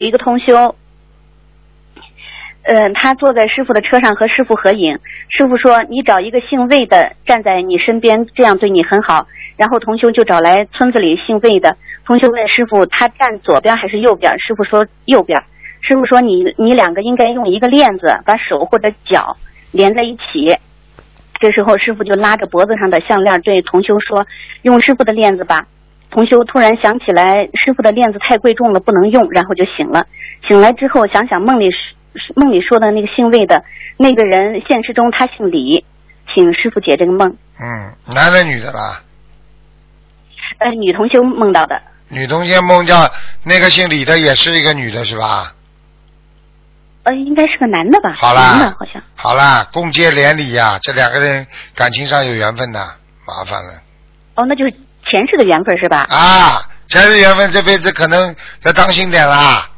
一个同修，他坐在师傅的车上和师傅合影，师傅说你找一个姓魏的站在你身边，这样对你很好。然后同修就找来村子里姓魏的，同修问师傅他站左边还是右边，师傅说右边。师傅说你两个应该用一个链子把手或者脚连在一起。这时候师傅就拉着脖子上的项链对同修说用师傅的链子吧。同修突然想起来师傅的链子太贵重了不能用，然后就醒了。醒来之后想想梦里说的那个姓魏的那个人，现实中他姓李，请师傅解这个梦。 男的女的吧？ 女同修梦到的。 女同修梦到那个姓李的也是一个女的是吧？ 应该是个男的吧？ 好啦， 男的好像。 好啦，共结连理呀，这两个人感情上有缘分的，麻烦了。 那就是前世的缘分是吧？ 啊，前世缘分，这辈子可能要当心点啦。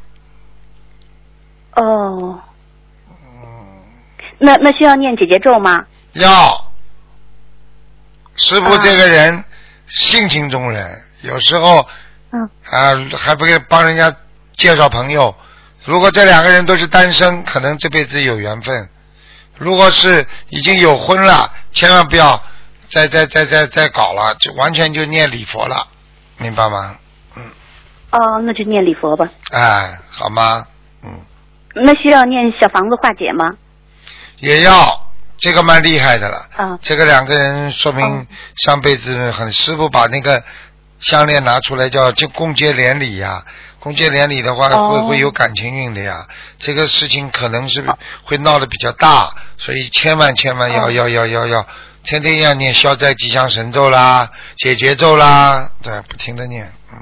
那需要念姐姐咒吗？ 要。师父这个人性情中人，有时候还不给帮人家介绍朋友。如果这两个人都是单身，可能这辈子有缘分；如果是已经有婚了，千万不要再搞了，就完全就念礼佛了，明白吗？ 那就念礼佛吧。 好吗？ 那需要念小房子化解吗？ 也要，这个蛮厉害的了。这个两个人说明上辈子师父把那个项链拿出来叫就共结连理呀。共结连理的话会有感情运的呀，这个事情可能是会闹得比较大，所以千万要天天要念消灾吉祥神咒啦、解结咒啦，对，不停的念。